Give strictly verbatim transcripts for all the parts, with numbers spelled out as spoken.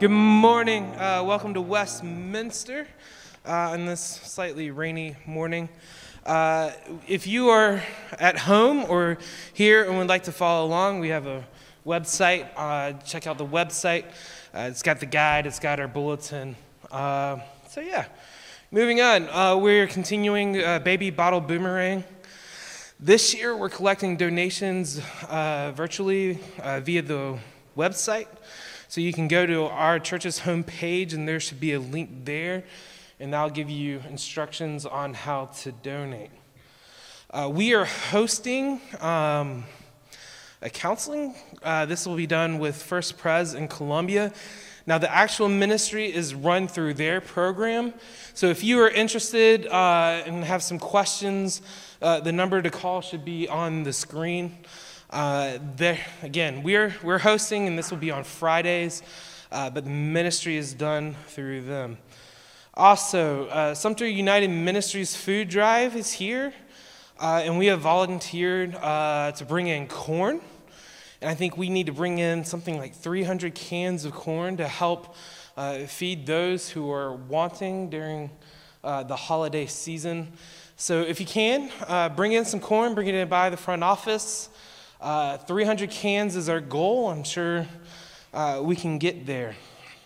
Good morning. Uh, welcome to Westminster uh, on this slightly rainy morning. Uh, if you are at home or here and would like to follow along, we have a website. Uh, check out the website. Uh, it's got the guide. It's got our bulletin. Uh, so yeah, moving on. Uh, we're continuing uh, Baby Bottle Boomerang. This year, we're collecting donations uh, virtually uh, via the website. So you can go to our church's homepage, and there should be a link there, and that'll give you instructions on how to donate. Uh, we are hosting um, a counseling. Uh, this will be done with First Pres in Columbia. Now, the actual ministry is run through their program. So if you are interested uh, and have some questions, uh, the number to call should be on the screen. Uh, there, again, we're we're hosting, and this will be on Fridays, uh, but the ministry is done through them. Also, uh, Sumter United Ministries food drive is here, uh, and we have volunteered uh, to bring in corn, and I think we need to bring in something like three hundred cans of corn to help uh, feed those who are wanting during uh, the holiday season. So if you can, uh, bring in some corn, bring it in by the front office. Uh, three hundred cans is our goal. I'm sure uh, we can get there.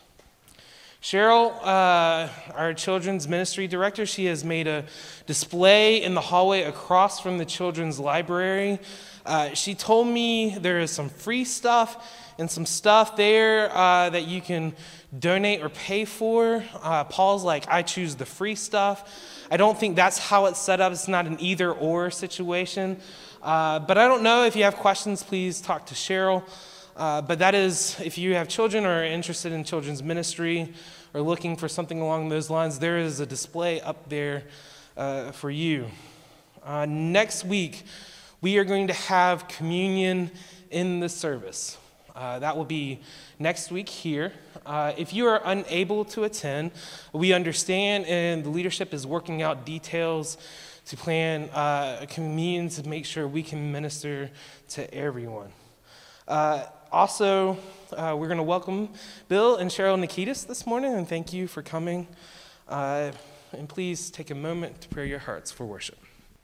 Cheryl, uh, our children's ministry director, she has made a display in the hallway across from the children's library. Uh, she told me there is some free stuff and some stuff there uh, that you can donate or pay for. Uh, Paul's like, I choose the free stuff. I don't think that's how it's set up. It's not an either or situation. Uh, but I don't know. If you have questions, please talk to Cheryl. Uh, but that is, if you have children or are interested in children's ministry or looking for something along those lines, there is a display up there uh, for you. Uh, next week, we are going to have communion in the service. Uh, that will be next week here. Uh, if you are unable to attend, we understand, and the leadership is working out details to plan uh, a communion to make sure we can minister to everyone. Uh, also, uh, we're going to welcome Bill and Cheryl Nikitas this morning, and thank you for coming. Uh, and please take a moment to prepare your hearts for worship.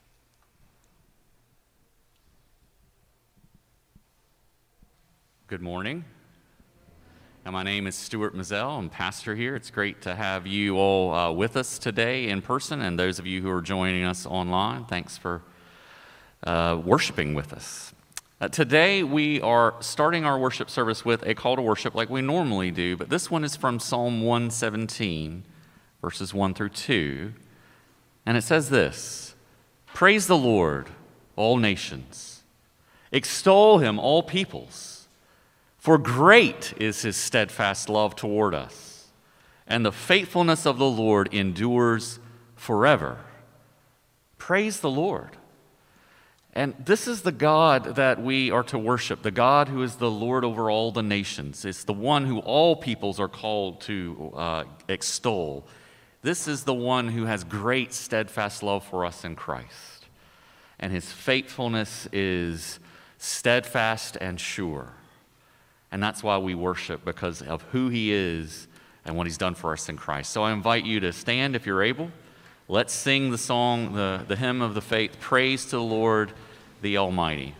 Good morning. Now, my name is Stuart Mazzell. I'm pastor here. It's great to have you all uh, with us today in person, and those of you who are joining us online, thanks for uh, worshiping with us. Uh, today, we are starting our worship service with a call to worship like we normally do, but this one is from Psalm one seventeen, verses one through two, and it says this: Praise the Lord, all nations. Extol him, all peoples. For great is his steadfast love toward us, and the faithfulness of the Lord endures forever. Praise the Lord. And this is the God that we are to worship, the God who is the Lord over all the nations. It's the one who all peoples are called to uh, extol. This is the one who has great steadfast love for us in Christ, and his faithfulness is steadfast and sure. And that's why we worship, because of who he is and what he's done for us in Christ. So I invite you to stand if you're able. Let's sing the song, the, the hymn of the faith, Praise to the Lord, the Almighty.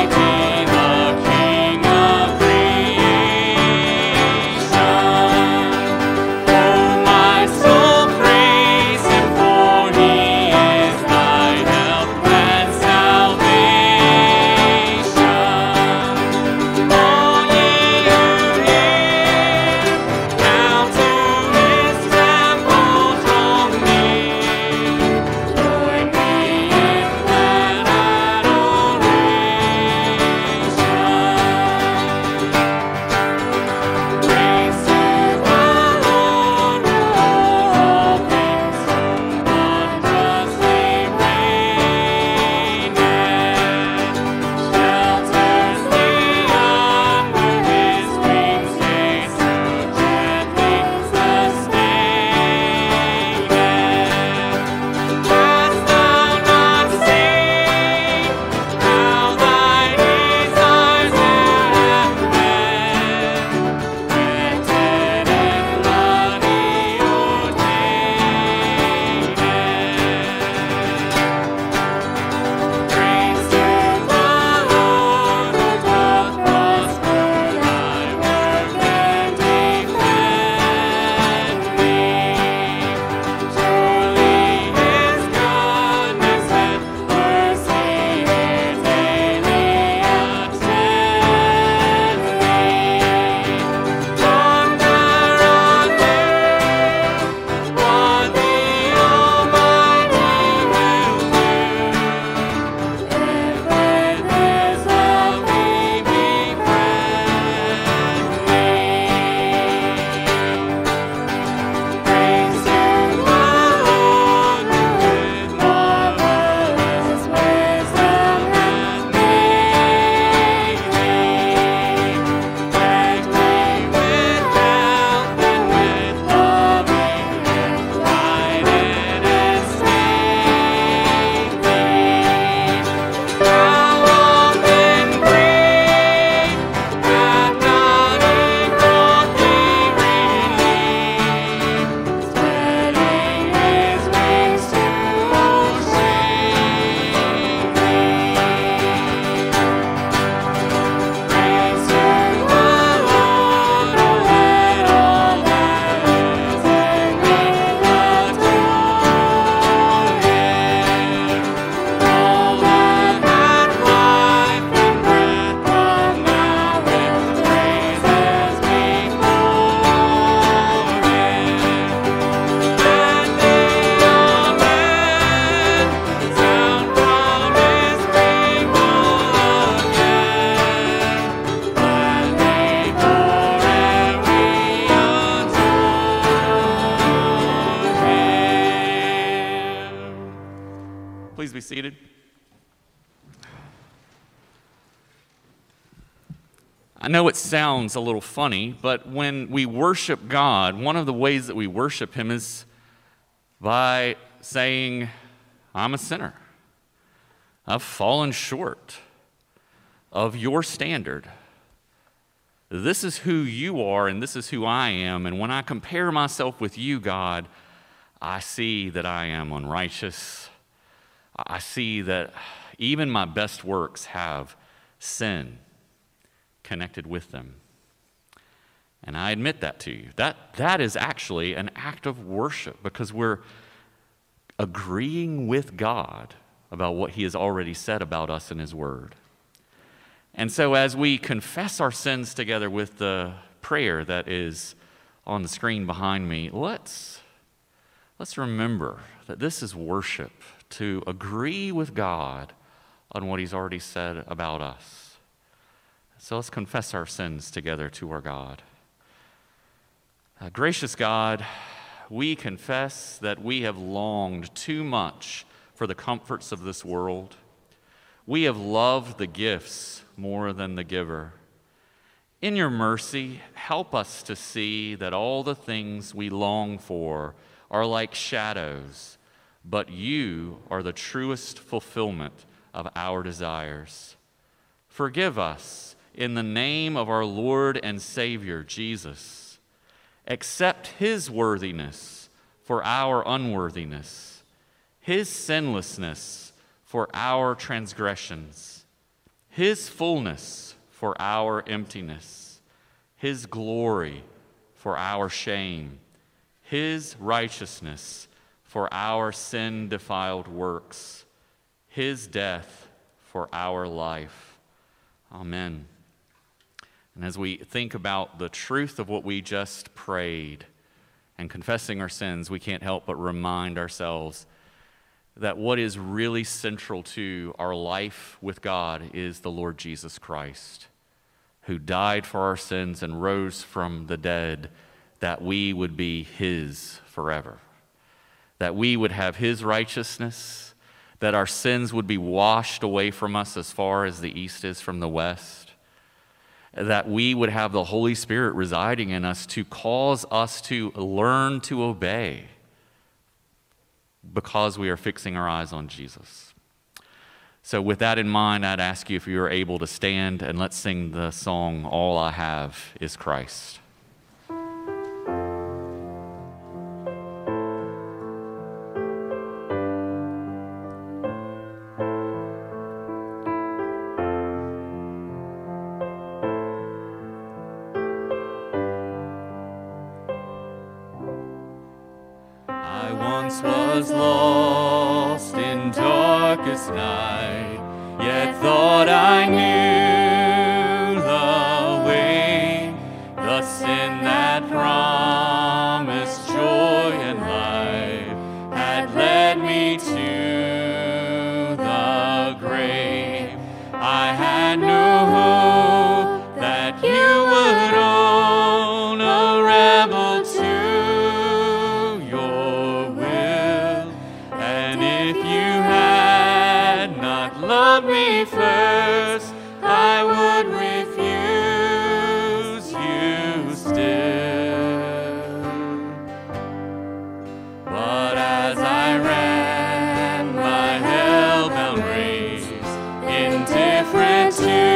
Almighty, the King of creation. be seated. I know it sounds a little funny, but when we worship God, one of the ways that we worship Him is by saying, I'm a sinner. I've fallen short of your standard. This is who you are, and this is who I am. And when I compare myself with you, God, I see that I am unrighteous. I see that even my best works have sin connected with them. And I admit that to you. That, that is actually an act of worship, because we're agreeing with God about what He has already said about us in His Word. And so as we confess our sins together with the prayer that is on the screen behind me, let's, let's remember that this is worship, to agree with God on what He's already said about us. So let's confess our sins together to our God. Uh, gracious God, we confess that we have longed too much for the comforts of this world. We have loved the gifts more than the giver. In your mercy, help us to see that all the things we long for are like shadows, but you are the truest fulfillment of our desires. Forgive us in the name of our Lord and Savior, Jesus. Accept His worthiness for our unworthiness, His sinlessness for our transgressions, His fullness for our emptiness, His glory for our shame, His righteousness for our sin-defiled works, His death for our life. Amen. And as we think about the truth of what we just prayed and confessing our sins, we can't help but remind ourselves that what is really central to our life with God is the Lord Jesus Christ, who died for our sins and rose from the dead, that we would be His forever, that we would have His righteousness, that our sins would be washed away from us as far as the east is from the west, that we would have the Holy Spirit residing in us to cause us to learn to obey, because we are fixing our eyes on Jesus. So with that in mind, I'd ask you if you are able to stand, and let's sing the song, All I Have is Christ. Was lost in darkest night, yet thought I knew the way, the sin that promised joy and life had led me to the grave. I had no hope that you would own a rebel to love me first, I would refuse you still. But as I ran my hell-bound race, indifferent to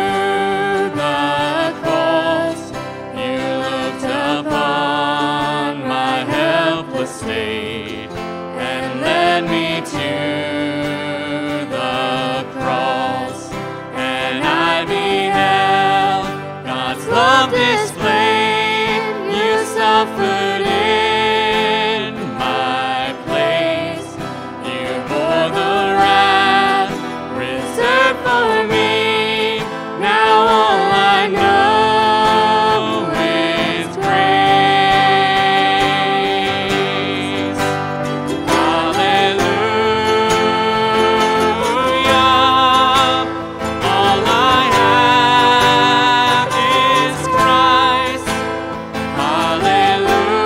the cross, you looked upon my helpless state and led me to love displayed, you suffered in my place. You bore the wrath reserved for me. Now all I know is grace. Hallelujah. All I have is Hallelujah.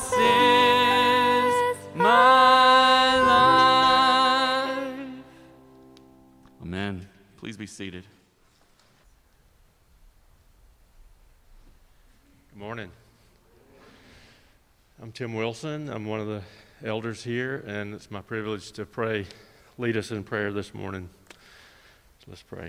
is my life. Amen. Please be seated. Good morning. I'm Tim Wilson. I'm one of the elders here, and it's my privilege to pray, lead us in prayer this morning. So let's pray.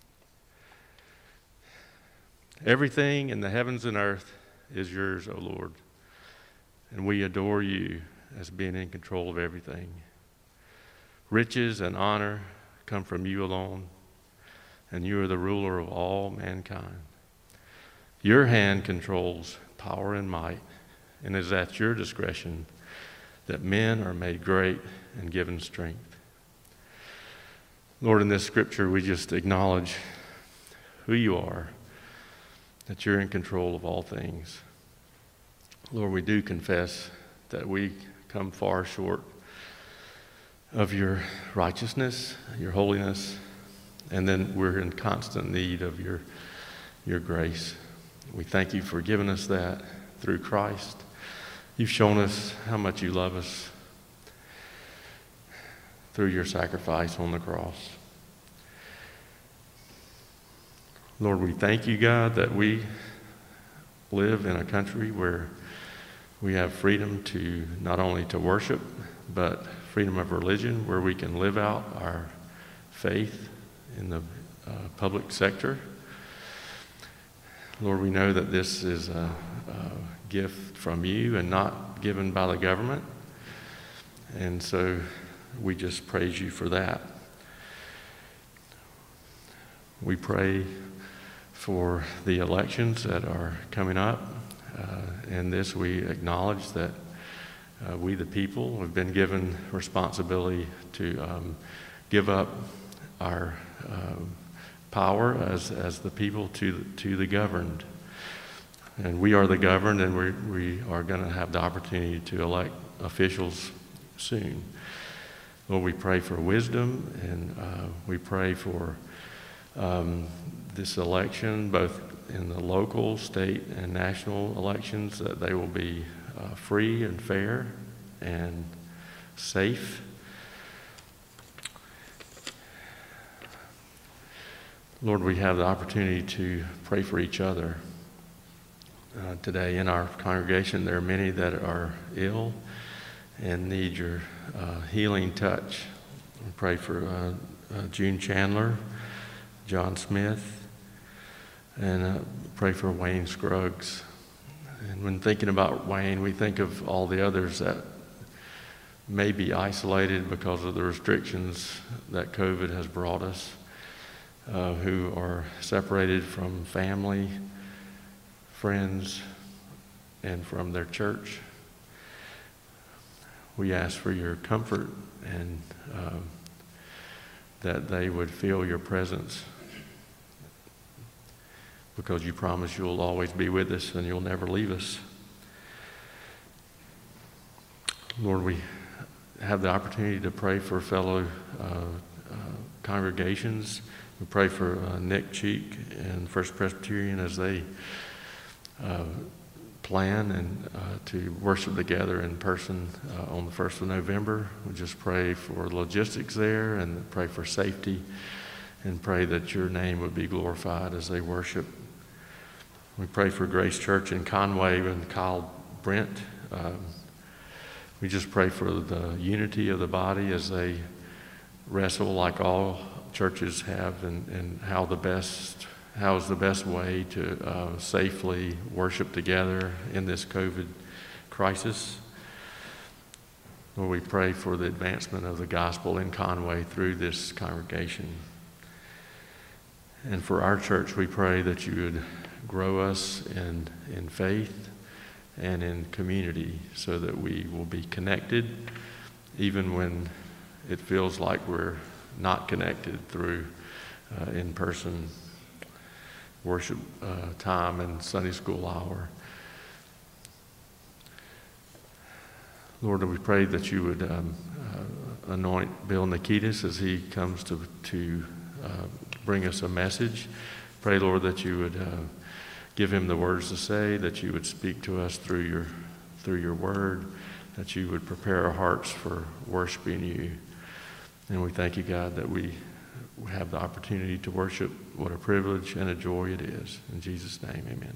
Everything in the heavens and earth is yours, O Lord, and we adore you as being in control of everything. Riches and honor come from you alone, and you are the ruler of all mankind. Your hand controls power and might, and it is at your discretion that men are made great and given strength. Lord, in this scripture, we just acknowledge who you are, that you're in control of all things. Lord, we do confess that we come far short of your righteousness, your holiness, and then we're in constant need of your, your grace. We thank you for giving us that through Christ. You've shown us how much you love us through your sacrifice on the cross. Lord, we thank you, God, that we live in a country where we have freedom to not only to worship, but freedom of religion, where we can live out our faith in the uh, public sector. Lord, we know that this is a, a gift from you and not given by the government. And so we just praise you for that. We pray for the elections that are coming up. Uh, and this we acknowledge that uh, we the people have been given responsibility to um, give up our um, power as, as the people to, to the governed. And we are the governed, and we, we are going to have the opportunity to elect officials soon. Lord, we pray for wisdom, and uh, we pray for um, this election, both in the local, state, and national elections, that they will be uh, free and fair and safe. Lord, we have the opportunity to pray for each other. Uh, today in our congregation, there are many that are ill and need your uh, healing touch. We pray for uh, uh, June Chandler, John Smith, and uh, pray for Wayne Scruggs. And when thinking about Wayne, we think of all the others that may be isolated because of the restrictions that COVID has brought us. Uh, who are separated from family, friends, and from their church. We ask for your comfort and um, that they would feel your presence, because you promise you'll always be with us and you'll never leave us. Lord, we have the opportunity to pray for fellow uh, uh, congregations. We pray for uh, Nick Cheek and First Presbyterian as they uh, plan and uh, to worship together in person uh, on the first of November. We just pray for logistics there and pray for safety and pray that your name would be glorified as they worship. We pray for Grace Church in Conway and Kyle Brent. Um, we just pray for the unity of the body as they wrestle like all churches have, and, and how the best, how is the best way to uh, safely worship together in this COVID crisis. Lord, we pray for the advancement of the gospel in Conway through this congregation. And for our church, we pray that you would grow us in, in faith and in community so that we will be connected even when it feels like we're not connected through uh, in-person worship uh, time and Sunday school hour. Lord, we pray that you would um, uh, anoint Bill Nikitas as he comes to, to uh, bring us a message. Pray, Lord, that you would uh, give him the words to say, that you would speak to us through your through your word, that you would prepare our hearts for worshiping you. And we thank you, God, that we have the opportunity to worship. What a privilege and a joy it is. In Jesus' name, amen.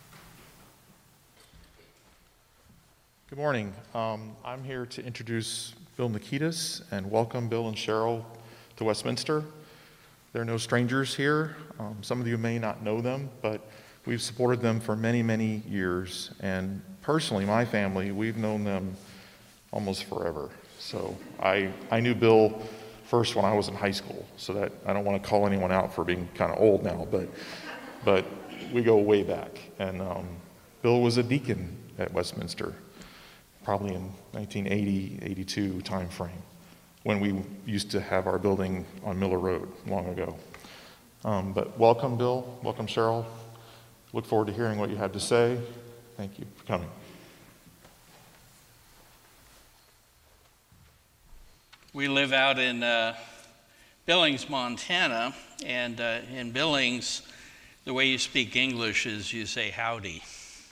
Good morning. Um, I'm here to introduce Bill Nikitas and welcome Bill and Cheryl to Westminster. They're no strangers here. Um, some of you may not know them, but we've supported them for many, many years. And personally, my family, we've known them almost forever. So I, I knew Bill first when I was in high school, so that I don't want to call anyone out for being kind of old now, but, but we go way back. And um, Bill was a deacon at Westminster, probably in nineteen eighty, eighty-two time frame, when we used to have our building on Miller Road long ago. Um, but welcome, Bill. Welcome, Cheryl. Look forward to hearing what you have to say. Thank you for coming. We live out in uh, Billings, Montana, and uh, in Billings, the way you speak English is you say howdy.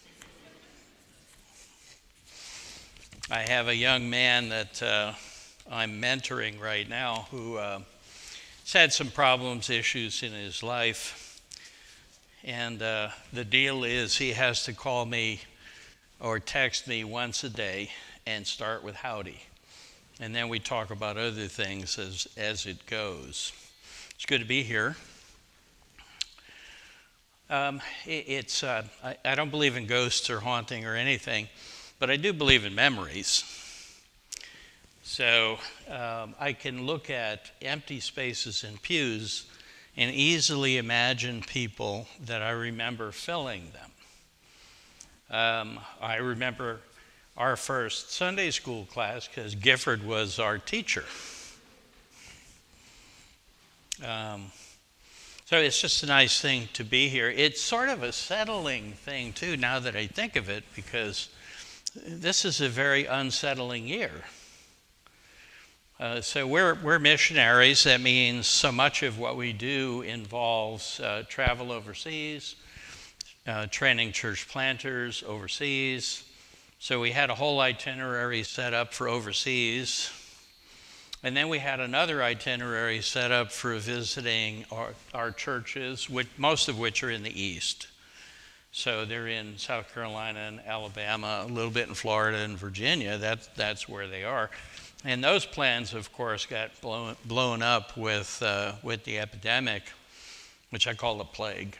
I have a young man that uh, I'm mentoring right now who uh, has had some problems, issues in his life. And uh, the deal is he has to call me or text me once a day and start with howdy. And then we talk about other things as, as it goes. It's good to be here. Um, it, it's, uh, I, I don't believe in ghosts or haunting or anything, but I do believe in memories. So um, I can look at empty spaces and pews and easily imagine people that I remember filling them. Um, I remember our first Sunday school class because Gifford was our teacher. Um, so it's just a nice thing to be here. It's sort of a settling thing too, now that I think of it, because this is a very unsettling year. Uh, so we're, we're missionaries. That means so much of what we do involves uh, travel overseas, uh, training church planters overseas. So we had a whole itinerary set up for overseas. And then we had another itinerary set up for visiting our, our churches, which, most of which are in the East. So they're in South Carolina and Alabama, a little bit in Florida and Virginia. That's, that's where they are. And those plans, of course, got blown, blown up with, uh, with the epidemic, which I call the plague.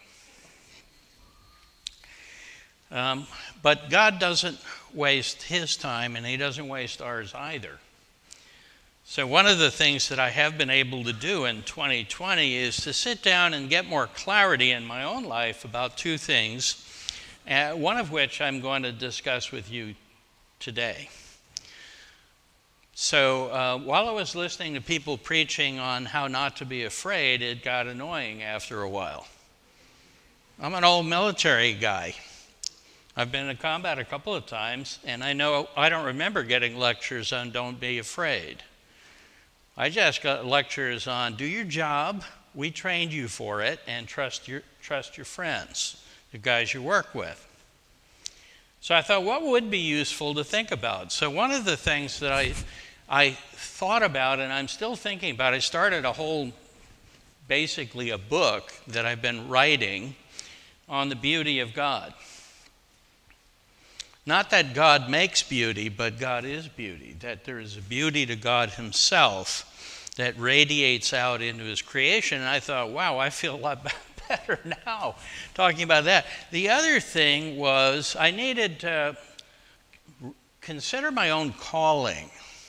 Um, but God doesn't waste his time, and he doesn't waste ours either. So one of the things that I have been able to do in twenty twenty is to sit down and get more clarity in my own life about two things, uh, one of which I'm going to discuss with you today. So uh, while I was listening to people preaching on how not to be afraid, it got annoying after a while. I'm an old military guy. I've been in combat a couple of times, and I know I don't remember getting lectures on don't be afraid. I just got lectures on do your job, we trained you for it, and trust your, trust your friends, the guys you work with. So I thought, what would be useful to think about? So one of the things that I, I thought about, and I'm still thinking about, I started a whole, basically a book that I've been writing on the beauty of God. Not that God makes beauty, but God is beauty, that there is a beauty to God himself that radiates out into his creation. And I thought, wow, I feel a lot better now talking about that. The other thing was I needed to consider my own calling.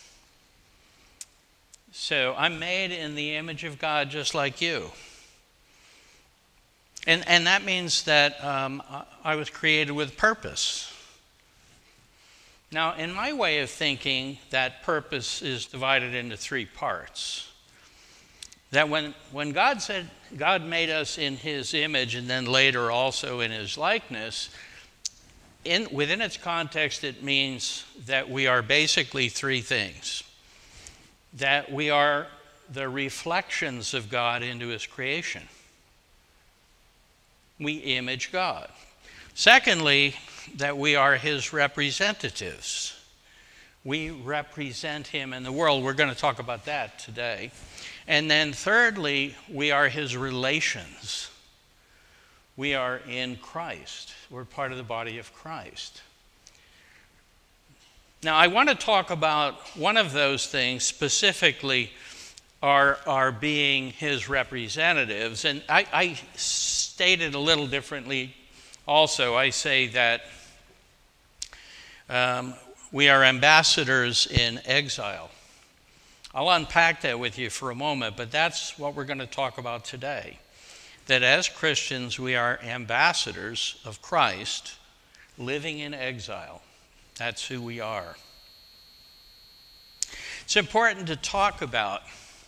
So I'm made in the image of God just like you. And, and that means that um, I was created with purpose. Now, in my way of thinking, that purpose is divided into three parts. That when, when God said, God made us in his image and then later also in his likeness, in, within its context, it means that we are basically three things. That we are the reflections of God into his creation. We image God. Secondly, that we are his representatives. We represent him in the world. We're going to talk about that today. And then thirdly, we are his relations. We are in Christ. We're part of the body of Christ. Now, I want to talk about one of those things, specifically our, our being his representatives. And I, I state it a little differently also. I say that um, we are ambassadors in exile. I'll unpack that with you for a moment, but that's what we're going to talk about today. That as Christians, we are ambassadors of Christ living in exile. That's who we are. It's important to talk about.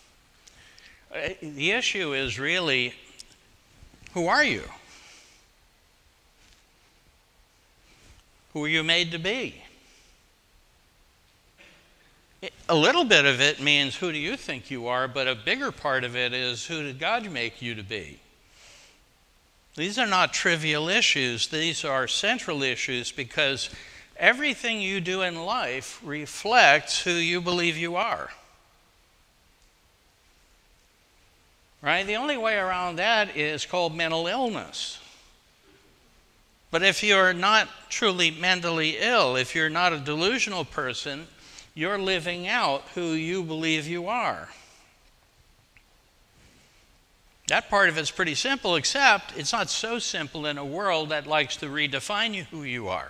The issue is really, who are you? Who are you made to be? A little bit of it means who do you think you are, but a bigger part of it is who did God make you to be? These are not trivial issues. These are central issues because everything you do in life reflects who you believe you are. Right? The only way around that is called mental illness. But if you're not truly mentally ill, if you're not a delusional person, you're living out who you believe you are. That part of it's pretty simple, except it's not so simple in a world that likes to redefine you who you are.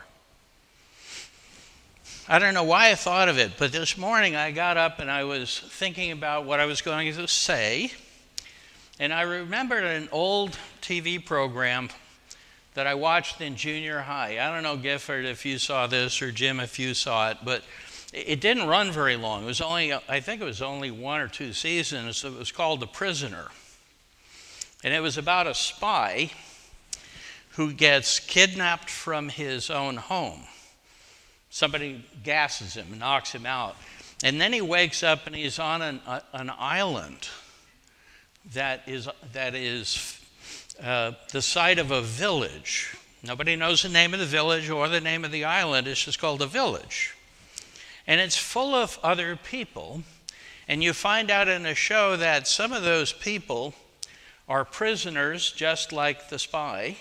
I don't know why I thought of it, but this morning I got up and I was thinking about what I was going to say, and I remembered an old T V program that I watched in junior high. I don't know, Gifford, if you saw this, or Jim, if you saw it, but it didn't run very long. It was only, I think it was only one or two seasons. It was called The Prisoner. And it was about a spy who gets kidnapped from his own home. Somebody gasses him, knocks him out. And then he wakes up and he's on an, uh, an island that is, that is uh, the site of a village. Nobody knows the name of the village or the name of the island. It's just called a village. And it's full of other people. And you find out in the show that some of those people are prisoners, just like the spy.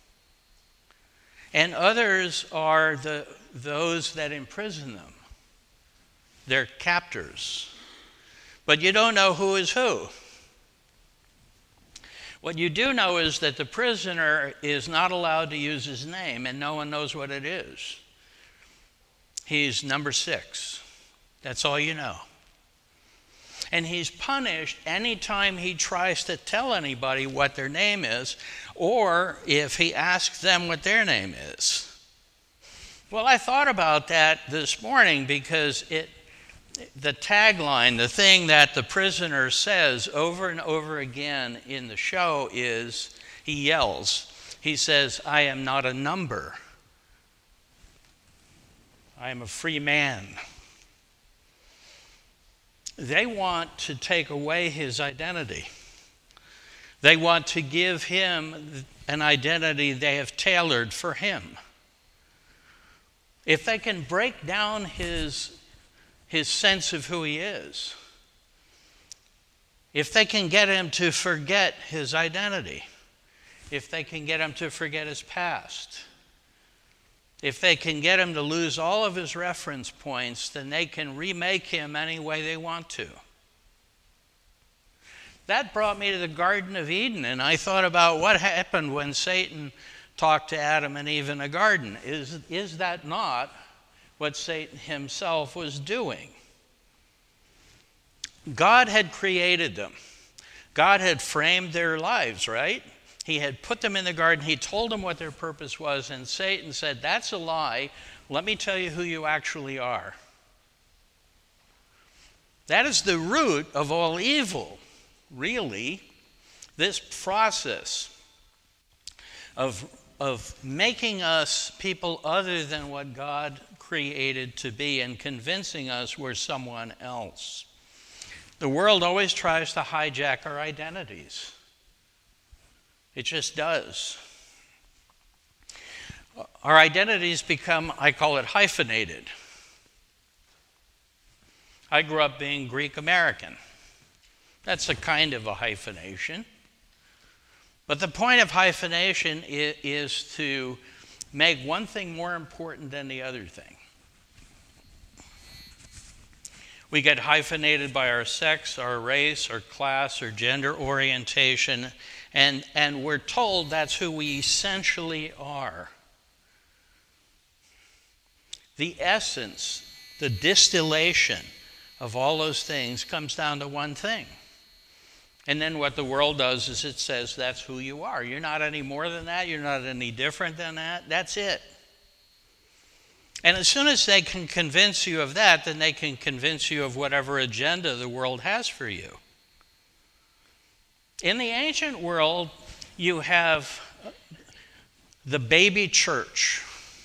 And others are the, those that imprison them. They're captors. But you don't know who is who. What you do know is that the prisoner is not allowed to use his name, and no one knows what it is. He's number six. That's all you know. And he's punished anytime he tries to tell anybody what their name is, or if he asks them what their name is. Well, I thought about that this morning because it, the tagline, the thing that the prisoner says over and over again in the show is, he yells, he says, "I am not a number. I am a free man." They want to take away his identity. They want to give him an identity they have tailored for him. If they can break down his, his sense of who he is, if they can get him to forget his identity, if they can get him to forget his past, if they can get him to lose all of his reference points, then they can remake him any way they want to. That brought me to the Garden of Eden, and I thought about what happened when Satan talked to Adam and Eve in the garden. Is, is that not what Satan himself was doing? God had created them. God had framed their lives, right? He had put them in the garden. He told them what their purpose was, and Satan said, "That's a lie. Let me tell you who you actually are." That is the root of all evil, really. This process of, of making us people other than what God created to be and convincing us we're someone else. The world always tries to hijack our identities. It just does. our identities become, I call it, hyphenated. I grew up being Greek American. That's a kind of a hyphenation. But the point of hyphenation is, is to make one thing more important than the other thing. We get hyphenated by our sex, our race, our class, our gender orientation, and, and we're told that's who we essentially are. The essence, the distillation of all those things comes down to one thing. And then what the world does is it says that's who you are. You're not any more than that. You're not any different than that. That's it. And as soon as they can convince you of that, then they can convince you of whatever agenda the world has for you. In the ancient world, you have the baby church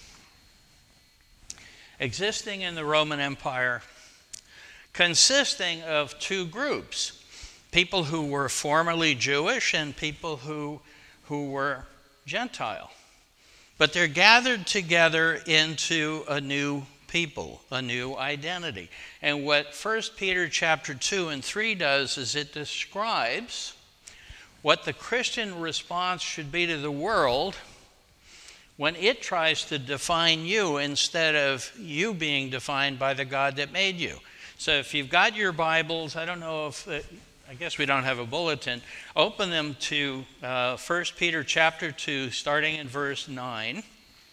existing in the Roman Empire, consisting of two groups. People who were formerly Jewish and people who, who were Gentile. But they're gathered together into a new people, a new identity. And what First Peter chapter two and three does is it describes what the Christian response should be to the world when it tries to define you instead of you being defined by the God that made you. So if you've got your Bibles, I don't know if... Uh, I guess we don't have a bulletin. Open them to uh, First Peter chapter two, starting in verse nine.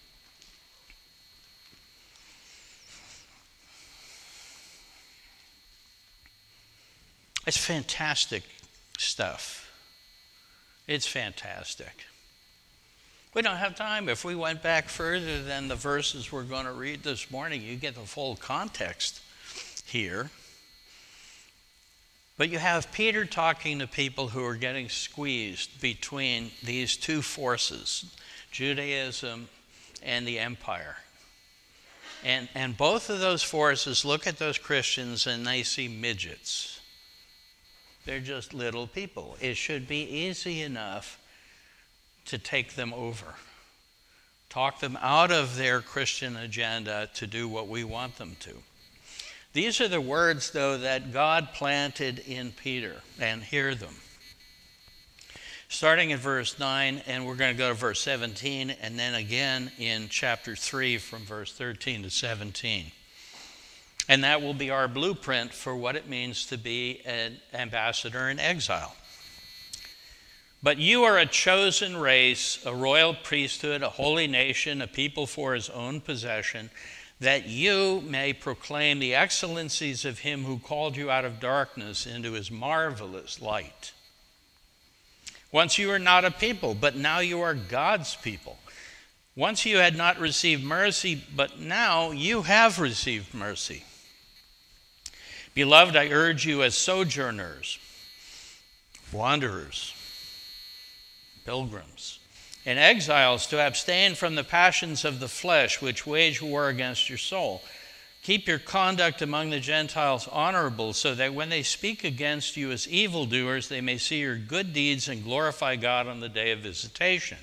It's fantastic stuff. It's fantastic. We don't have time. If we went back further than the verses we're going to read this morning, you get the full context here. But you have Peter talking to people who are getting squeezed between these two forces, Judaism and the empire. And, and both of those forces look at those Christians and they see midgets. They're just little people. It should be easy enough to take them over, talk them out of their Christian agenda to do what we want them to. These are the words, though, that God planted in Peter, and hear them. Starting in verse nine, and we're going to go to verse seventeen, and then again in chapter three from verse thirteen to seventeen. And that will be our blueprint for what it means to be an ambassador in exile. But you are a chosen race, a royal priesthood, a holy nation, a people for his own possession, that you may proclaim the excellencies of him who called you out of darkness into his marvelous light. Once you were not a people, but now you are God's people. Once you had not received mercy, but now you have received mercy. Beloved, I urge you as sojourners, wanderers, pilgrims, and exiles to abstain from the passions of the flesh which wage war against your soul. Keep your conduct among the Gentiles honorable, so that when they speak against you as evildoers, they may see your good deeds and glorify God on the day of visitation.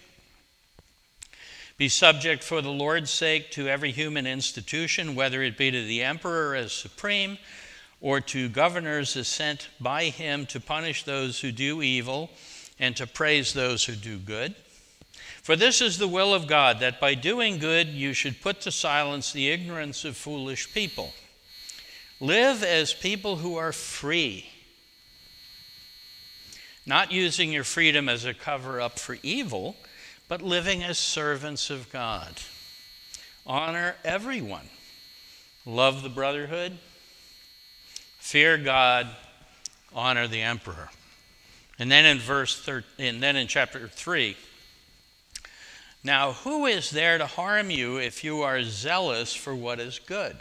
Be subject for the Lord's sake to every human institution, whether it be to the emperor as supreme, or to governors as sent by him to punish those who do evil and to praise those who do good. For this is the will of God, that by doing good you should put to silence the ignorance of foolish people. Live as people who are free, not using your freedom as a cover-up for evil, but living as servants of God. Honor everyone. Love the brotherhood. Fear God. Honor the emperor. And then in verse thirteen, and then in chapter three, now who is there to harm you if you are zealous for what is good?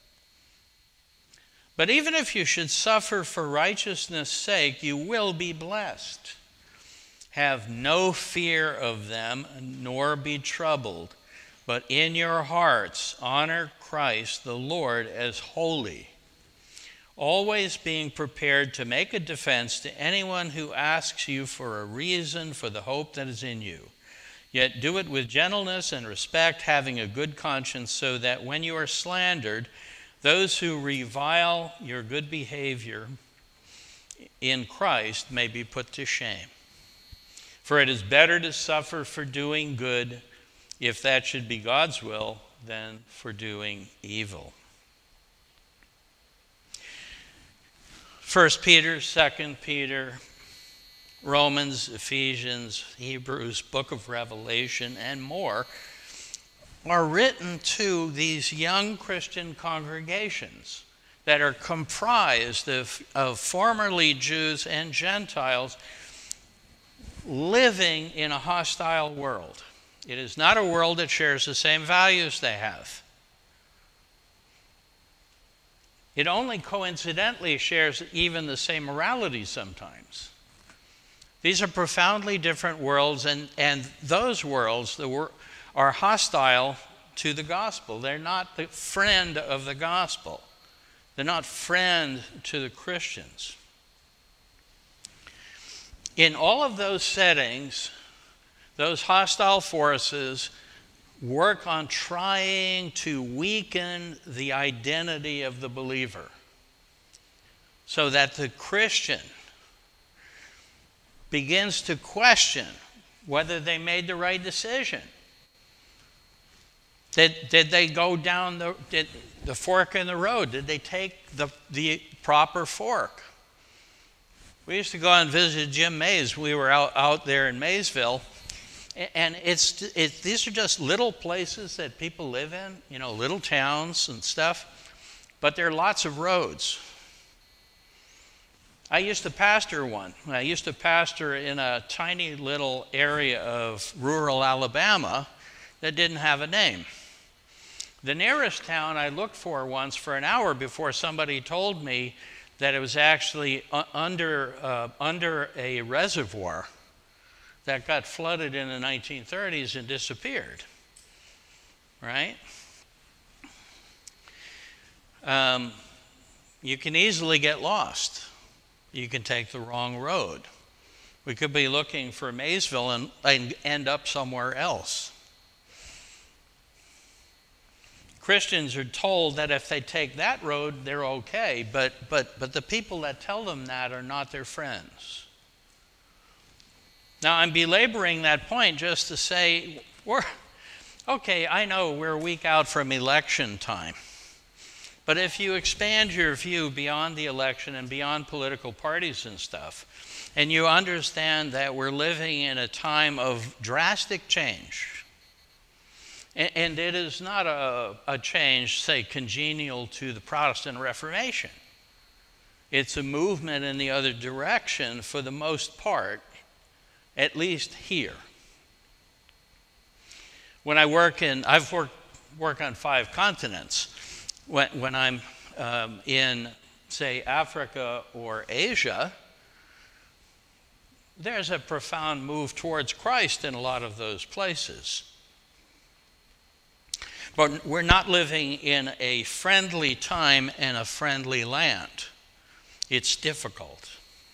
But even if you should suffer for righteousness' sake, you will be blessed. Have no fear of them, nor be troubled, but in your hearts honor Christ the Lord as holy, always being prepared to make a defense to anyone who asks you for a reason for the hope that is in you. Yet do it with gentleness and respect, having a good conscience, so that when you are slandered, those who revile your good behavior in Christ may be put to shame. For it is better to suffer for doing good, if that should be God's will, than for doing evil. First Peter, Second Peter, Romans, Ephesians, Hebrews, Book of Revelation, and more are written to these young Christian congregations that are comprised of, of formerly Jews and Gentiles living in a hostile world. It is not a world that shares the same values they have. It only coincidentally shares even the same morality sometimes. These are profoundly different worlds, and, and those worlds the wor- are hostile to the gospel. They're not the friend of the gospel. They're not friend to the Christians. In all of those settings, those hostile forces work on trying to weaken the identity of the believer so that the Christian begins to question whether they made the right decision. Did, did they go down the, did, the fork in the road? Did they take the, the proper fork? We used to go and visit Jim Mays. We were out, out there in Maysville. And it's, it, these are just little places that people live in, you know, little towns and stuff. But there are lots of roads. I used to pastor one. I used to pastor in a tiny little area of rural Alabama that didn't have a name. The nearest town I looked for once for an hour before somebody told me that it was actually under, uh, under a reservoir that got flooded in the nineteen thirties and disappeared, right? Um, you can easily get lost. You can take the wrong road. We could be looking for Maysville and, and end up somewhere else. Christians are told that if they take that road, they're okay, but, but, but the people that tell them that are not their friends. Now, I'm belaboring that point just to say, we're, okay, I know we're a week out from election time. But if you expand your view beyond the election and beyond political parties and stuff, and you understand that we're living in a time of drastic change, and, and it is not a, a change, say, congenial to the Protestant Reformation. It's a movement in the other direction for the most part, at least here. When I work in, I've worked work on five continents. When, when I'm um, in, say, Africa or Asia, there's a profound move towards Christ in a lot of those places. But we're not living in a friendly time and a friendly land. It's difficult.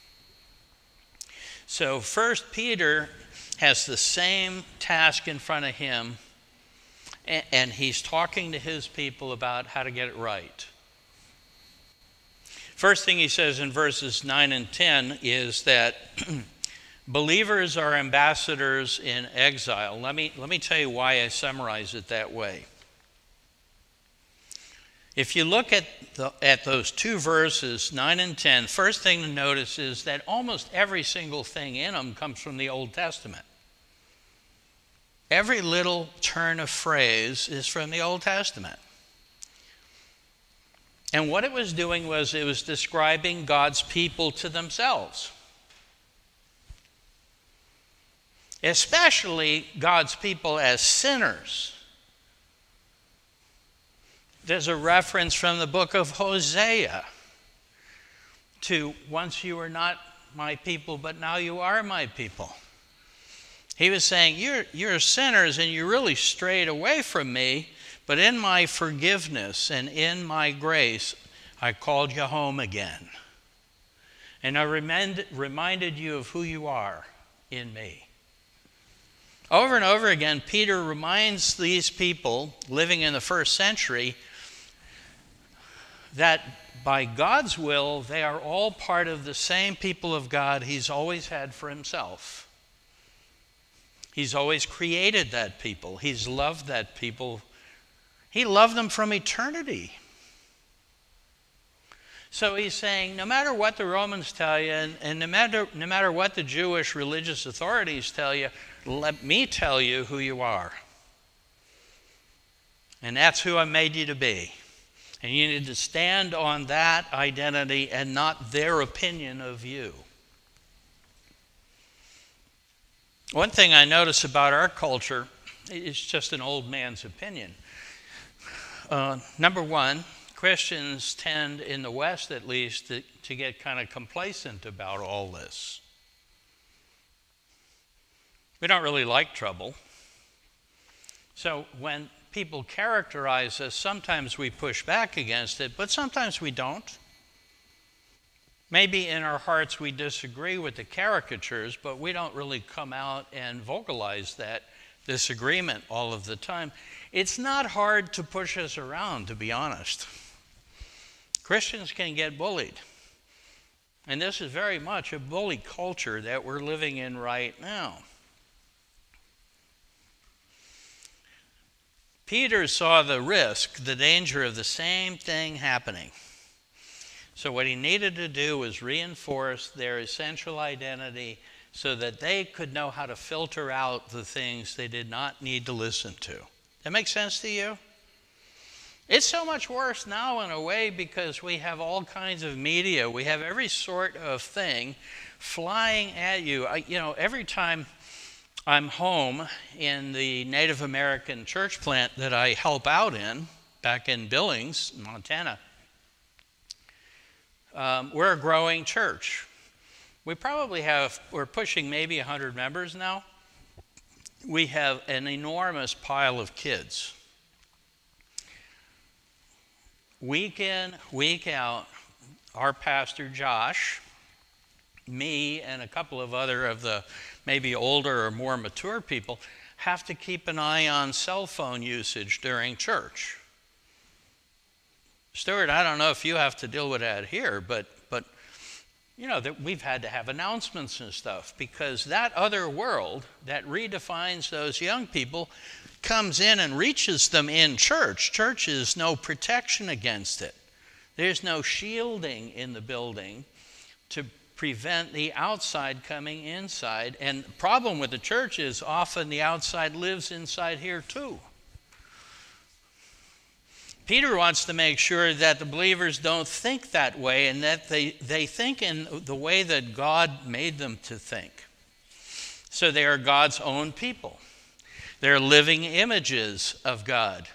So First Peter has the same task in front of him, and he's talking to his people about how to get it right. First thing he says in verses nine and ten is that believers are ambassadors in exile. Let me, let me tell you why I summarize it that way. If you look at, the, at those two verses, nine and ten, first thing to notice is that almost every single thing in them comes from the Old Testament. Every little turn of phrase is from the Old Testament. And what it was doing was it was describing God's people to themselves. Especially God's people as sinners. There's a reference from the book of Hosea to once you were not my people, but now you are my people. He was saying, you're, you're sinners and you really strayed away from me, but in my forgiveness and in my grace, I called you home again. And I remind, reminded you of who you are in me. Over and over again, Peter reminds these people living in the first century that by God's will, they are all part of the same people of God he's always had for himself. He's always created that people. He's loved that people. He loved them from eternity. So he's saying, no matter what the Romans tell you, and, and no matter, no matter what the Jewish religious authorities tell you, let me tell you who you are. And that's who I made you to be. And you need to stand on that identity and not their opinion of you. One thing I notice about our culture is just an old man's opinion. Uh, number one, Christians tend, in the West at least, to, to get kind of complacent about all this. We don't really like trouble. So when people characterize us, sometimes we push back against it, but sometimes we don't. Maybe in our hearts we disagree with the caricatures, but we don't really come out and vocalize that disagreement all of the time. It's not hard to push us around, to be honest. Christians can get bullied. And this is very much a bully culture that we're living in right now. Peter saw the risk, the danger of the same thing happening. So what he needed to do was reinforce their essential identity so that they could know how to filter out the things they did not need to listen to. That make sense to you? It's so much worse now in a way because we have all kinds of media. We have every sort of thing flying at you. I, you know, every time I'm home in the Native American church plant that I help out in, back in Billings, Montana, um, we're a growing church. We probably have, we're pushing maybe one hundred members now. We have an enormous pile of kids. Week in, week out, our pastor Josh, me, and a couple of other of the maybe older or more mature people have to keep an eye on cell phone usage during church. Stuart, I don't know if you have to deal with that here, but but you know that we've had to have announcements and stuff because that other world that redefines those young people comes in and reaches them in church. Church is no protection against it. There's no shielding in the building to prevent the outside coming inside. And the problem with the church is often the outside lives inside here too. Peter wants to make sure that the believers don't think that way and that they, they think in the way that God made them to think. So they are God's own people. They're living images of God.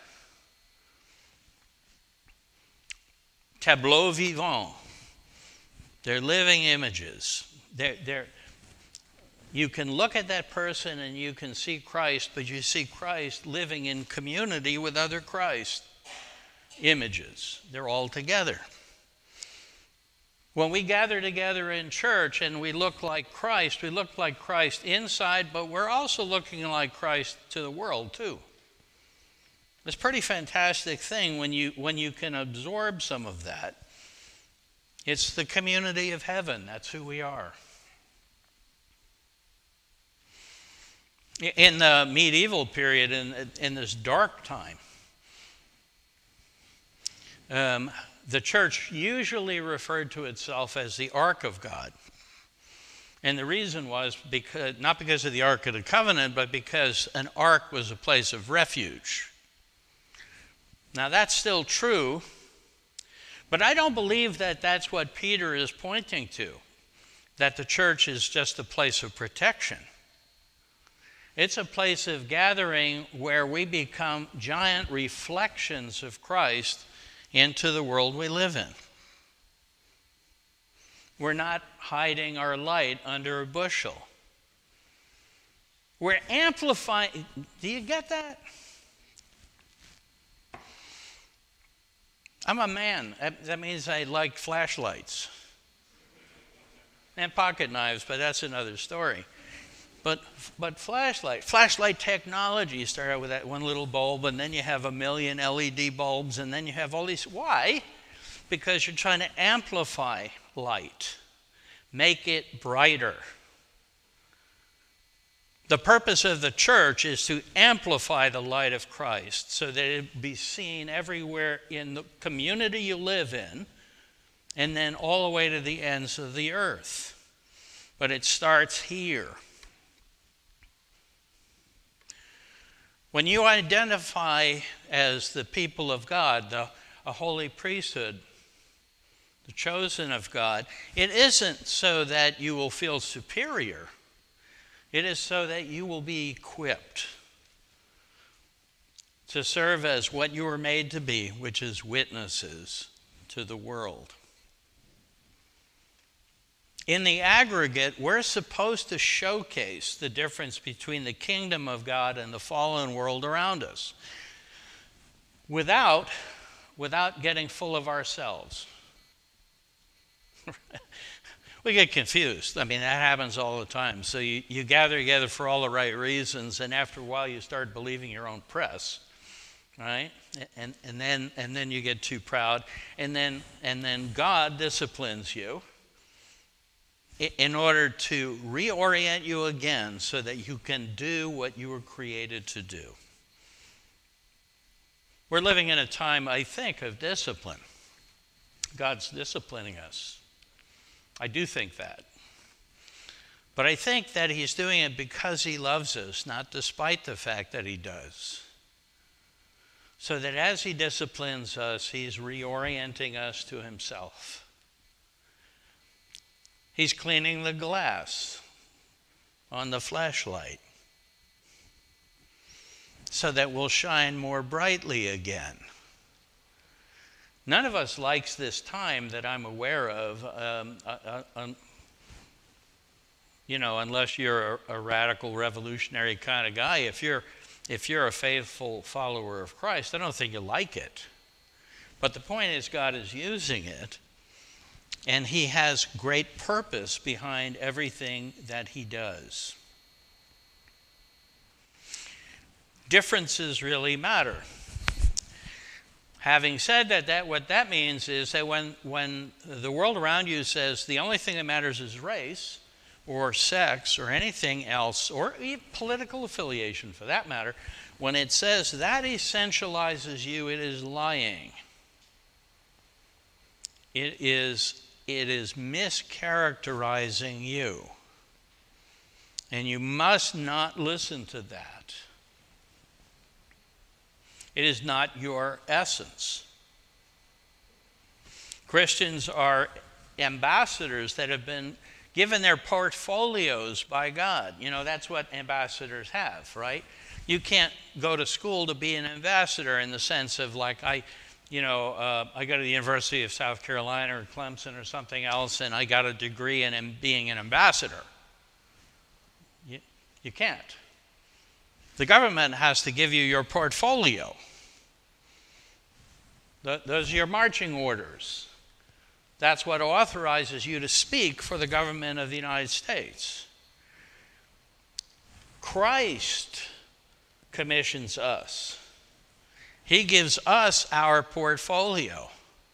Tableau vivant. They're living images. They're, they're, you can look at that person and you can see Christ, but you see Christ living in community with other Christ images. They're all together. When we gather together in church and we look like Christ, we look like Christ inside, but we're also looking like Christ to the world too. It's a pretty fantastic thing when you, when you can absorb some of that. It's the community of heaven. That's who we are. In the medieval period, in, in this dark time, um, the church usually referred to itself as the Ark of God. And the reason was because, not because of the Ark of the Covenant, but because an ark was a place of refuge. Now that's still true, but I don't believe that that's what Peter is pointing to, that the church is just a place of protection. It's a place of gathering where we become giant reflections of Christ into the world we live in. We're not hiding our light under a bushel. We're amplifying. Do you get that? I'm a man. That, that means I like flashlights and pocket knives, but that's another story. But, but flashlight, flashlight technology, you start out with that one little bulb, and then you have a million L E D bulbs, and then you have all these. Why? Because you're trying to amplify light, make it brighter. The purpose of the church is to amplify the light of Christ so that it be seen everywhere in the community you live in, and then all the way to the ends of the earth. But it starts here. When you identify as the people of God, the, a holy priesthood, the chosen of God, it isn't so that you will feel superior. It is so that you will be equipped to serve as what you were made to be, which is witnesses to the world. In the aggregate, we're supposed to showcase the difference between the kingdom of God and the fallen world around us without, without getting full of ourselves. We get confused. I mean, that happens all the time. So you, you gather together for all the right reasons, and after a while you start believing your own press, right? And, and, then, and then you get too proud. And then, and then God disciplines you in order to reorient you again so that you can do what you were created to do. We're living in a time, I think, of discipline. God's disciplining us. I do think that. But I think that he's doing it because he loves us, not despite the fact that he does. So that as he disciplines us, he's reorienting us to himself. He's cleaning the glass on the flashlight so that we'll shine more brightly again. None of us likes this time that I'm aware of, um, uh, uh, you know, unless you're a, a radical revolutionary kind of guy. If you're, if you're a faithful follower of Christ, I don't think you like it. But the point is, God is using it, and he has great purpose behind everything that he does. Differences really matter. Having said that, that what that means is that when, when the world around you says the only thing that matters is race or sex or anything else, or even political affiliation for that matter, when it says that essentializes you, it is lying. It is, it is mischaracterizing you. And you must not listen to that. It is not your essence. Christians are ambassadors that have been given their portfolios by God. You know, that's what ambassadors have, right? You can't go to school to be an ambassador in the sense of like, I, you know, uh, I go to the University of South Carolina or Clemson or something else, and I got a degree in, in being an ambassador. You, you can't. The government has to give you your portfolio. Th- those are your marching orders. That's what authorizes you to speak for the government of the United States. Christ commissions us. He gives us our portfolio.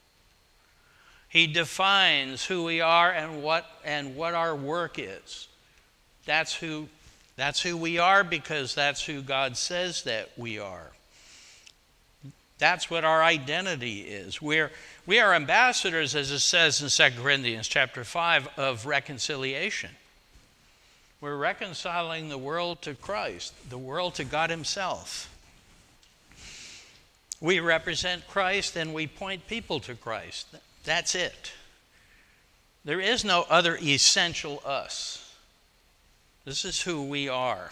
He defines who we are and what, and what our work is. That's who That's who we are because that's who God says that we are. That's what our identity is. We're, we are ambassadors, as it says in Second Corinthians chapter five, of reconciliation. We're reconciling the world to Christ, the world to God himself. We represent Christ and we point people to Christ. That's it. There is no other essential us. This is who we are.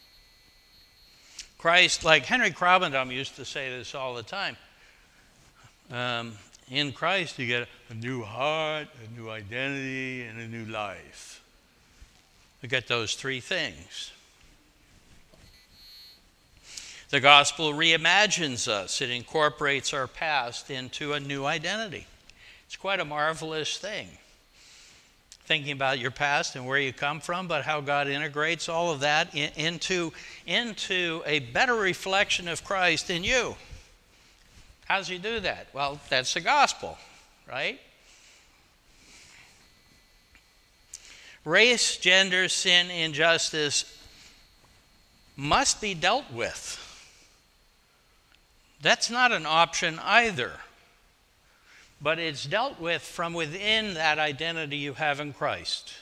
Christ, like Henry Krabbendam used to say this all the time, um, in Christ you get a new heart, a new identity, and a new life. You get those three things. The gospel reimagines us. It incorporates our past into a new identity. It's quite a marvelous thing. thinking about your past and where you come from, but how God integrates all of that in, into, into a better reflection of Christ in you. How does he do that? Well, that's the gospel, right? Race, gender, sin, injustice must be dealt with. That's not an option either. But it's dealt with from within that identity you have in Christ.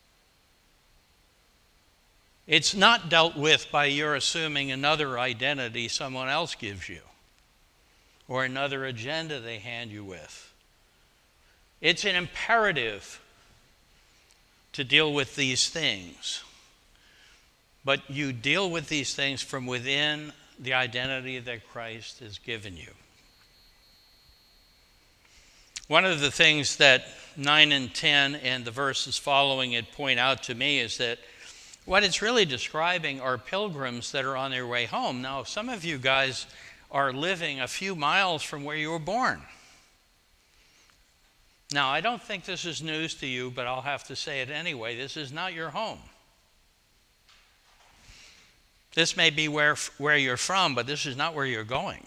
It's not dealt with by your assuming another identity someone else gives you or another agenda they hand you with. It's an imperative to deal with these things. But you deal with these things from within the identity that Christ has given you. One of the things that nine and ten and the verses following it point out to me is that what it's really describing are pilgrims that are on their way home. Now, some of you guys are living a few miles from where you were born. Now, I don't think this is news to you, but I'll have to say it anyway. This is not your home. This may be where, where you're from, but this is not where you're going.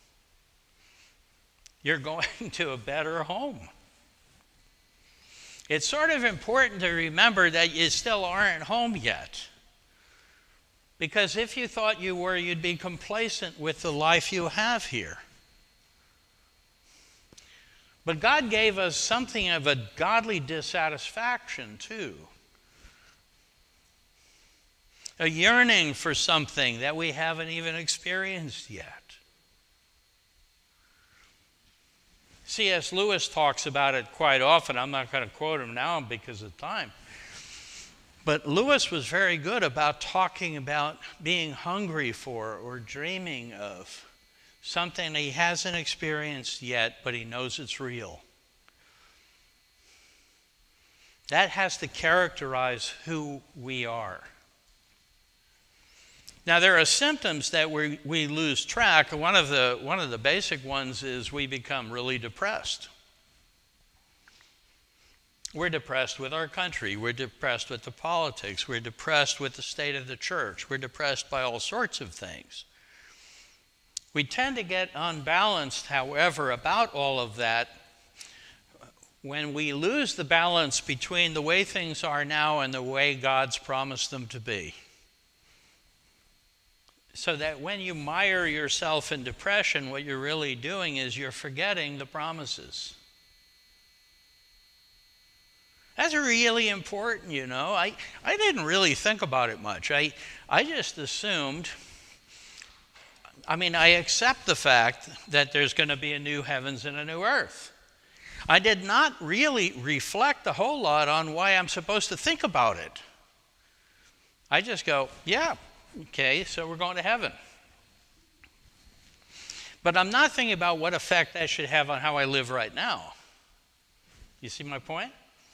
You're going to a better home. It's sort of important to remember that you still aren't home yet. Because if you thought you were, you'd be complacent with the life you have here. But God gave us something of a godly dissatisfaction too. A yearning for something that we haven't even experienced yet. C S Lewis talks about it quite often. I'm not going to quote him now because of time. But Lewis was very good about talking about being hungry for or dreaming of something he hasn't experienced yet, but he knows it's real. That has to characterize who we are. Now, there are symptoms that we, we lose track. One of, the, one of the basic ones is we become really depressed. We're depressed with our country. We're depressed with the politics. We're depressed with the state of the church. We're depressed by all sorts of things. We tend to get unbalanced, however, about all of that when we lose the balance between the way things are now and the way God's promised them to be. So that when you mire yourself in depression, what you're really doing is you're forgetting the promises. That's really important, you know. I, I didn't really think about it much. I, I just assumed, I mean, I accept the fact that there's going to be a new heavens and a new earth. I did not really reflect a whole lot on why I'm supposed to think about it. I just go, yeah, okay, so we're going to heaven. But I'm not thinking about what effect that should have on how I live right now. You see my point?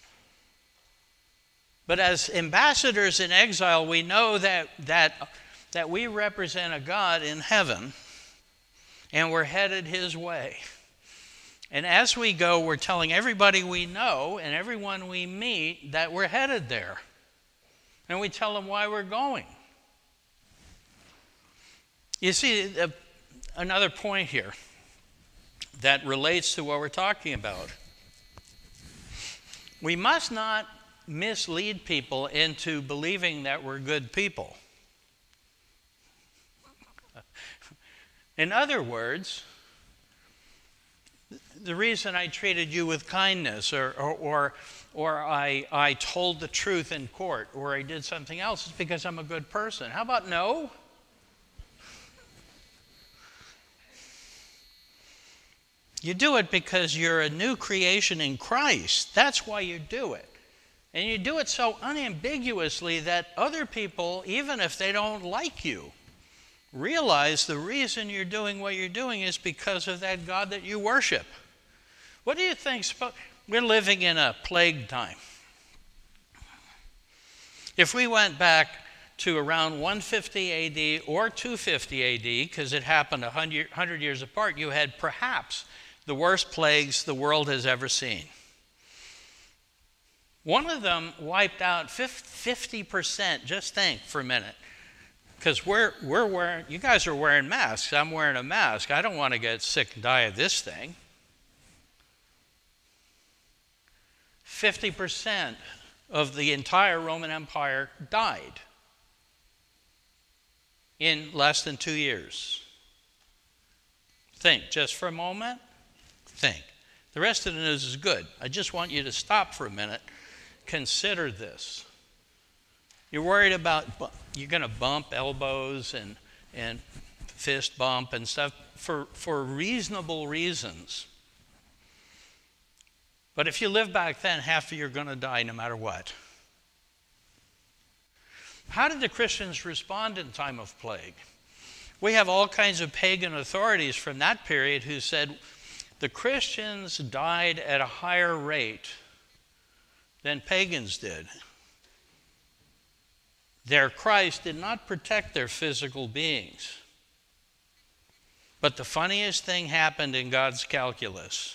But as ambassadors in exile, we know that, that, that we represent a God in heaven, and we're headed his way. And as we go, we're telling everybody we know and everyone we meet that we're headed there. And we tell them why we're going. You see, uh, another point here that relates to what we're talking about. We must not mislead people into believing that we're good people. In other words, the reason I treated you with kindness or, or, or, or I, I told the truth in court or I did something else is because I'm a good person. How about no? You do it because you're a new creation in Christ. That's why you do it. And you do it so unambiguously that other people, even if they don't like you, realize the reason you're doing what you're doing is because of that God that you worship. What do you think? We're living in a plague time. If we went back to around one fifty A D or two fifty A D, because it happened one hundred years apart, you had perhaps the worst plagues the world has ever seen. One of them wiped out fifty percent. Just think for a minute. Because we're, we're wearing, you guys are wearing masks. I'm wearing a mask. I don't want to get sick and die of this thing. fifty percent of the entire Roman Empire died in less than two years. Think just for a moment. Think. The rest of the news is good. I just want you to stop for a minute. Consider this. You're worried about, you're going to bump elbows and, and fist bump and stuff for, for reasonable reasons. But if you live back then, half of you are going to die no matter what. How did the Christians respond in time of plague? We have all kinds of pagan authorities from that period who said the Christians died at a higher rate than pagans did. Their Christ did not protect their physical beings. But the funniest thing happened in God's calculus.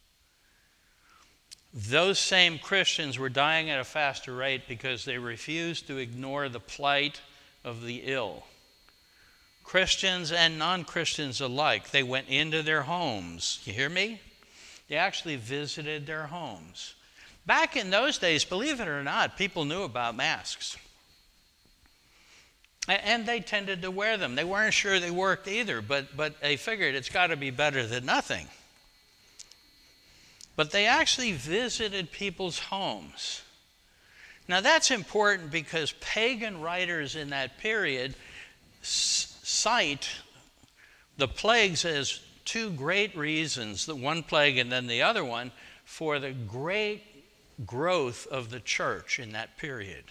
Those same Christians were dying at a faster rate because they refused to ignore the plight of the ill. Christians and non-Christians alike, they went into their homes. You hear me? They actually visited their homes. Back in those days, believe it or not, people knew about masks. And they tended to wear them. They weren't sure they worked either, but, but they figured it's got to be better than nothing. But they actually visited people's homes. Now that's important because pagan writers in that period s- cite the plagues as two great reasons, the one plague and then the other one, for the great growth of the church in that period.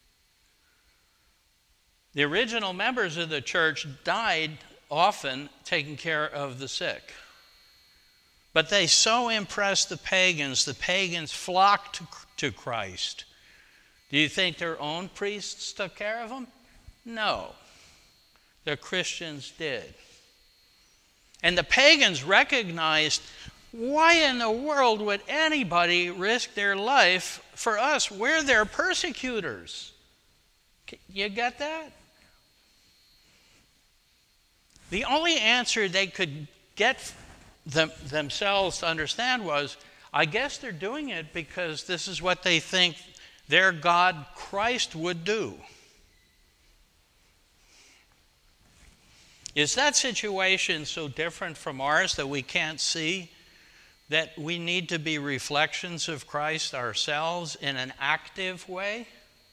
The original members of the church died often taking care of the sick. But they so impressed the pagans, the pagans flocked to Christ. Do you think their own priests took care of them? No. The Christians did. And the pagans recognized, why in the world would anybody risk their life for us? We're their persecutors. You get that? The only answer they could get them, themselves to understand was, I guess they're doing it because this is what they think their God Christ would do. Is that situation so different from ours that we can't see that we need to be reflections of Christ ourselves in an active way?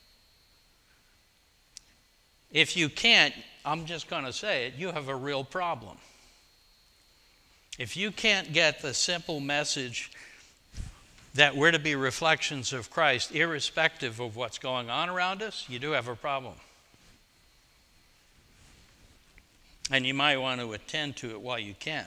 If you can't, I'm just going to say it, you have a real problem. If you can't get the simple message that we're to be reflections of Christ, irrespective of what's going on around us, you do have a problem. And you might want to attend to it while you can.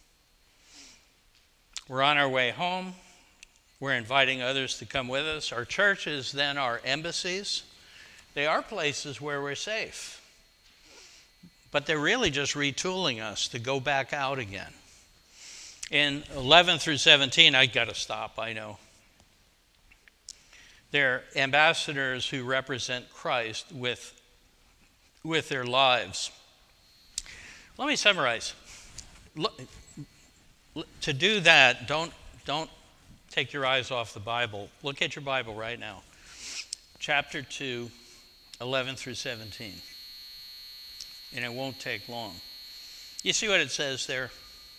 We're on our way home. We're inviting others to come with us. Our churches then are embassies. They are places where we're safe. But they're really just retooling us to go back out again. In eleven through seventeen, I got to stop, I know. They're ambassadors who represent Christ with, with their lives. Let me summarize. Look, to do that, don't, don't take your eyes off the Bible. Look at your Bible right now. Chapter two, eleven through seventeen. And it won't take long. You see what it says there?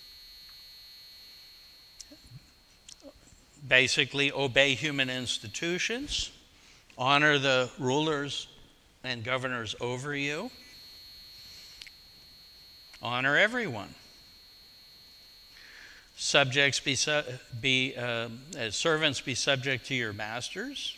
Basically, obey human institutions, honor the rulers and governors over you, honor everyone. Subjects be, su- be uh, as servants be subject to your masters.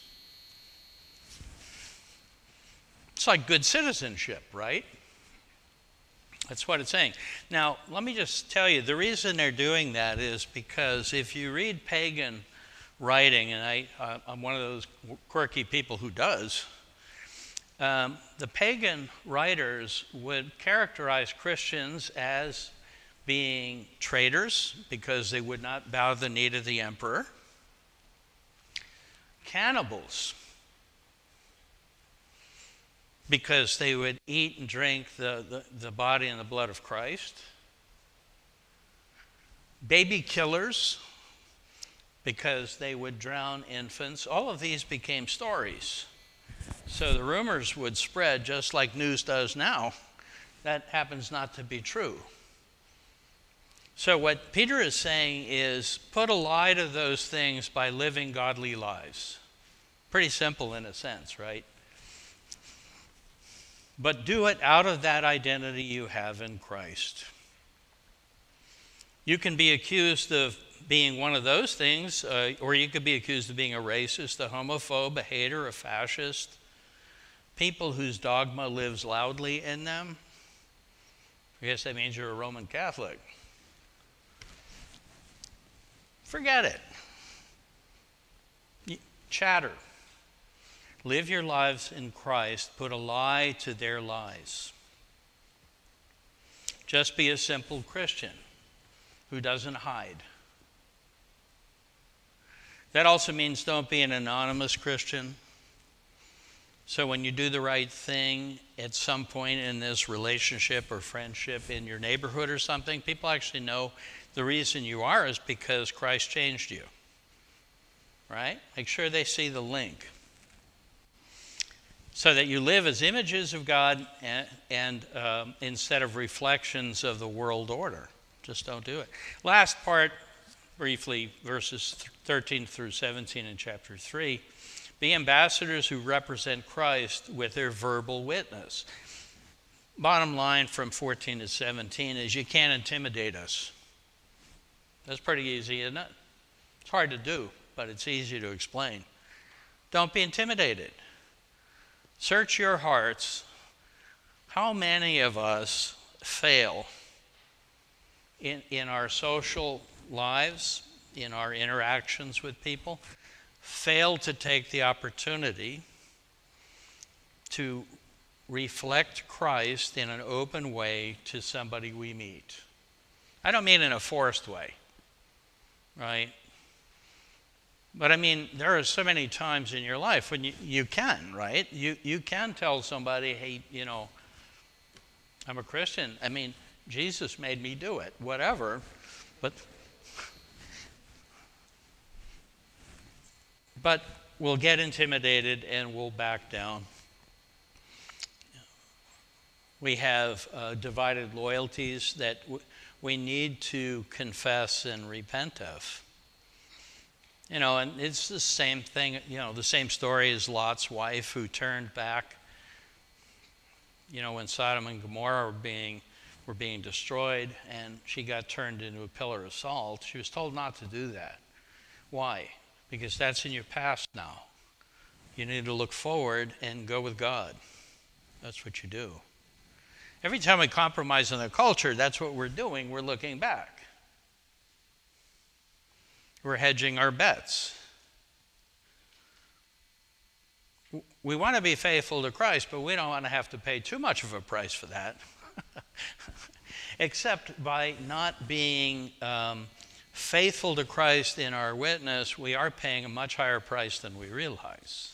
It's like good citizenship, right? That's what it's saying. Now, let me just tell you, the reason they're doing that is because if you read pagan writing, and I, uh, I'm one of those quirky people who does, um, the pagan writers would characterize Christians as being traitors because they would not bow the knee to the emperor. cannibals because they would eat and drink the, the, the body and the blood of Christ. Baby killers because they would drown infants. All of these became stories. So the rumors would spread just like news does now. That happens not to be true. So what Peter is saying is put a lie to those things by living godly lives. Pretty simple in a sense, right? But do it out of that identity you have in Christ. You can be accused of being one of those things, uh, or you could be accused of being a racist, a homophobe, a hater, a fascist, people whose dogma lives loudly in them. I guess that means you're a Roman Catholic. Forget it. Chatter. Live your lives in Christ. Put a lie to their lies. Just be a simple Christian who doesn't hide. That also means don't be an anonymous Christian. So when you do the right thing at some point in this relationship or friendship in your neighborhood or something, people actually know the reason you are is because Christ changed you. Right? Make sure they see the link. So that you live as images of God and, and um, instead of reflections of the world order. Just don't do it. Last part, briefly, verses thirteen through seventeen in chapter three. Be ambassadors who represent Christ with their verbal witness. Bottom line from fourteen to seventeen is you can't intimidate us. That's pretty easy, isn't it? It's hard to do, but it's easy to explain. Don't be intimidated. Search your hearts. How many of us fail in, in our social lives, in our interactions with people, fail to take the opportunity to reflect Christ in an open way to somebody we meet? I don't mean in a forced way, right? But I mean, there are so many times in your life when you, you can, right? You, you can tell somebody, hey, you know, I'm a Christian. I mean, Jesus made me do it, whatever. But, but we'll get intimidated and we'll back down. We have uh, divided loyalties that w- we need to confess and repent of. You know, and it's the same thing, you know, the same story as Lot's wife who turned back, you know, when Sodom and Gomorrah were being, were being destroyed and she got turned into a pillar of salt. She was told not to do that. Why? Because that's in your past now. You need to look forward and go with God. That's what you do. Every time we compromise on the culture, that's what we're doing. We're looking back. We're hedging our bets. We want to be faithful to Christ, but we don't want to have to pay too much of a price for that. Except by not being um, faithful to Christ in our witness, we are paying a much higher price than we realize.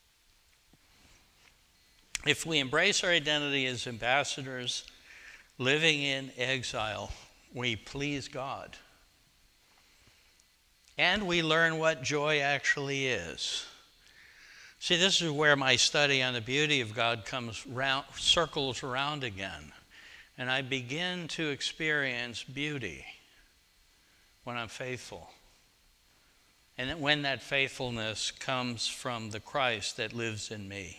If we embrace our identity as ambassadors living in exile, we please God. And we learn what joy actually is. See, this is where my study on the beauty of God comes round, circles around again. And I begin to experience beauty when I'm faithful. And when that faithfulness comes from the Christ that lives in me.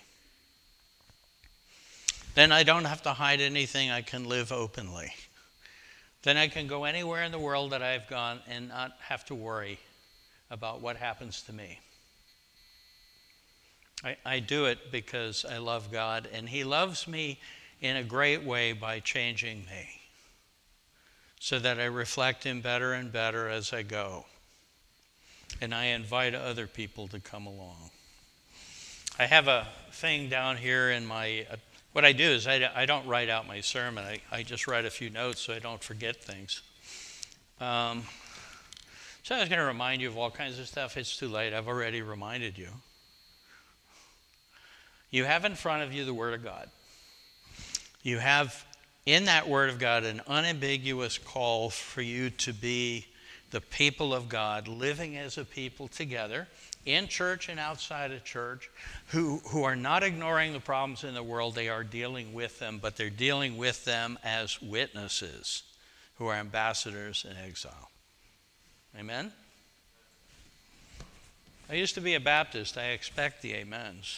Then I don't have to hide anything. I can live openly. Then I can go anywhere in the world that I've gone and not have to worry about what happens to me. I, I do it because I love God, and He loves me in a great way by changing me so that I reflect Him better and better as I go. And I invite other people to come along. I have a thing down here in my... Uh, What I do is I, I don't write out my sermon. I, I just write a few notes so I don't forget things. Um, So I was going to remind you of all kinds of stuff. It's too late. I've already reminded you. You have in front of you the Word of God. You have in that Word of God an unambiguous call for you to be the people of God, living as a people together, in church and outside of church, who, who are not ignoring the problems in the world. They are dealing with them, but they're dealing with them as witnesses who are ambassadors in exile. Amen? I used to be a Baptist. I expect the amens.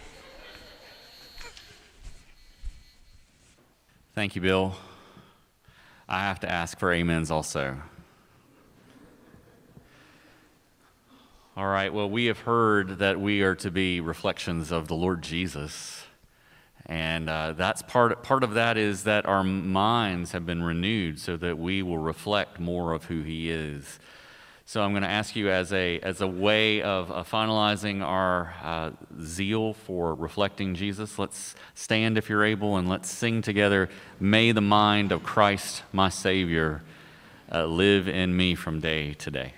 Thank you, Bill. I have to ask for amens also. All right, well, we have heard that we are to be reflections of the Lord Jesus. And uh, that's part, part of that is that our minds have been renewed so that we will reflect more of who he is. So I'm going to ask you as a, as a way of uh, finalizing our uh, zeal for reflecting Jesus, let's stand if you're able and let's sing together, "May the mind of Christ my Savior uh, live in me from day to day."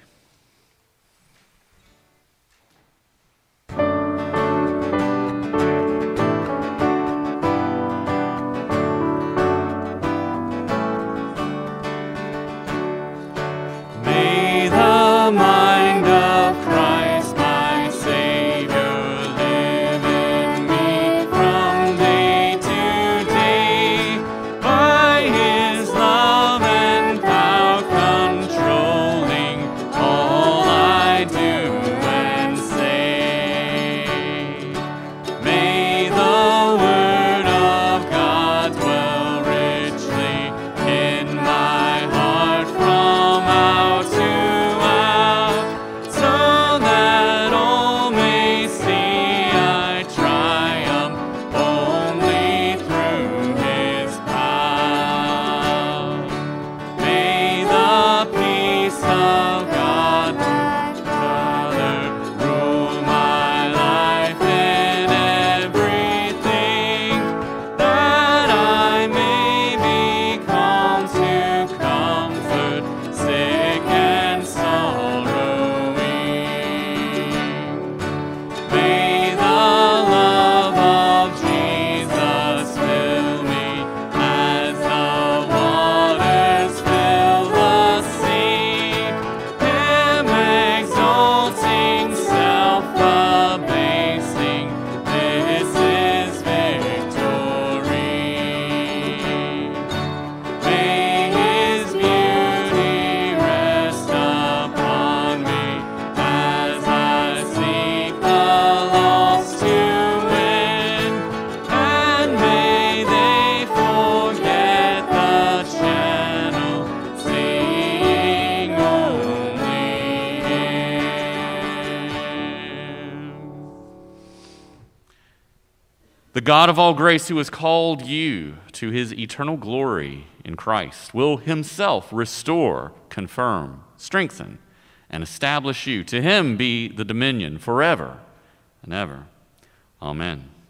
The God of all grace, who has called you to his eternal glory in Christ, will himself restore, confirm, strengthen, and establish you. To him be the dominion forever and ever. Amen.